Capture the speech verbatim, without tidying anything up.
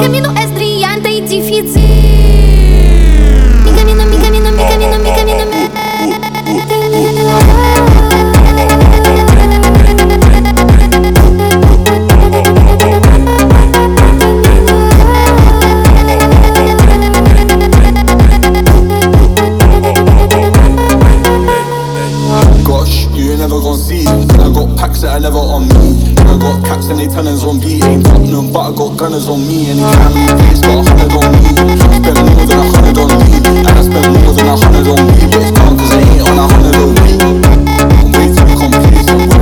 camino es brillante y difícil. Mi camino, mi camino, mi camino, mi camino. Gosh, you ain't never gon' see. I got packs that are never on me. I got caps and they tellers on beat. Ain't Tottenham, but I got gunners on me. And Anytime place got a hundred on me. Spend more than a hundred on me. And I spend more than a hundred on me. But it's gone cause I ain't on a hundred a week. I'm way too complacent.